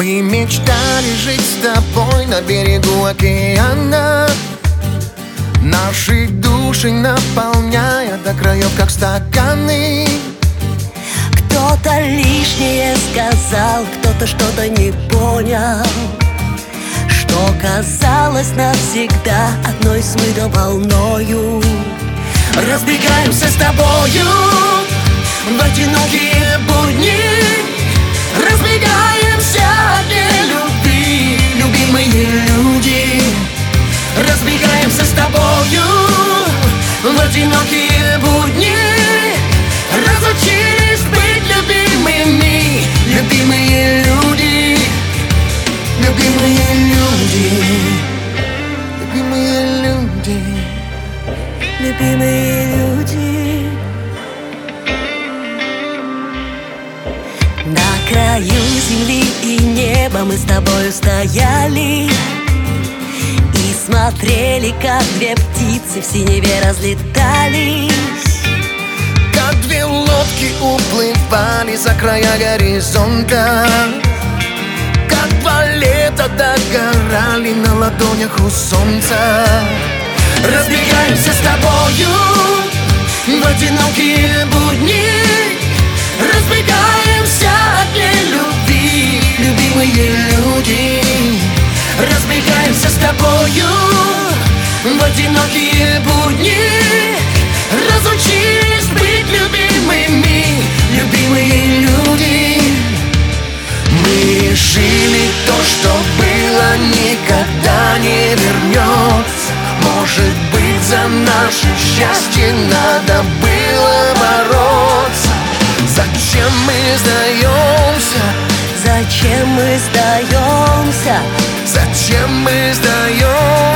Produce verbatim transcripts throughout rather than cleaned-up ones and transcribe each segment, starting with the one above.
Мы мечтали жить с тобой на берегу океана, наши души наполняя до краев, как стаканы. Кто-то лишнее сказал, кто-то что-то не понял, что казалось навсегда одной смыто волною. Разбегаемся с тобою в одинокие будни, разбегаемся от любви, любимые люди. Разбегаемся с тобою в одинокие будни, разучились быть любимыми, любимые люди, любимые люди, Любимые люди, любимые люди. На краю земли и неба мы с тобою стояли и смотрели, как две птицы в синеве разлетались. как две лодки уплывали за края горизонта, как два лета догорали на ладонях у солнца. Разбегаемся с тобою в одинокие будни, разбегаемся от нелюбви, любимые люди. Разбегаемся с тобою в одинокие будни, разучились быть любимыми, любимые люди. Мы решили, то, что было, никогда не вернется. Может быть, за наше счастье надо было бороться. Зачем мы сдаемся? Зачем мы сдаемся? Зачем мы сдаемся?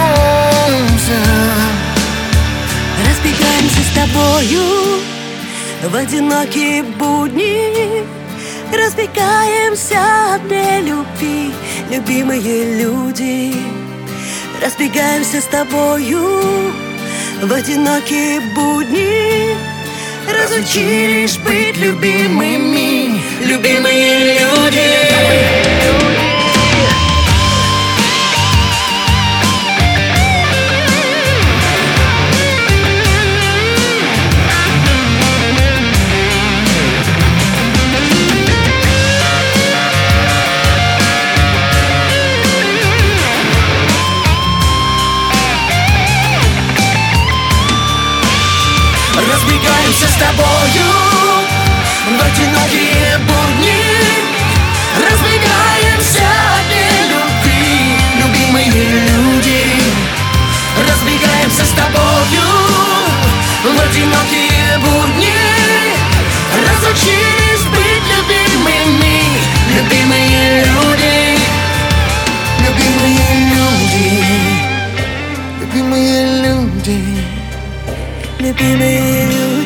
Разбегаемся с тобою в одинокие будни, разбегаемся от нелюбви, любимые люди. Разбегаемся с тобою в одинокие будни, разучились быть любимыми, любимые люди. Разбегаемся с тобою в одинокие будни, разбегаемся от нелюбви, любимые люди. Разбегаемся с тобою в одинокие будни, разучились быть любимыми, любимые люди, Любимые люди, любимые люди. любимые люди.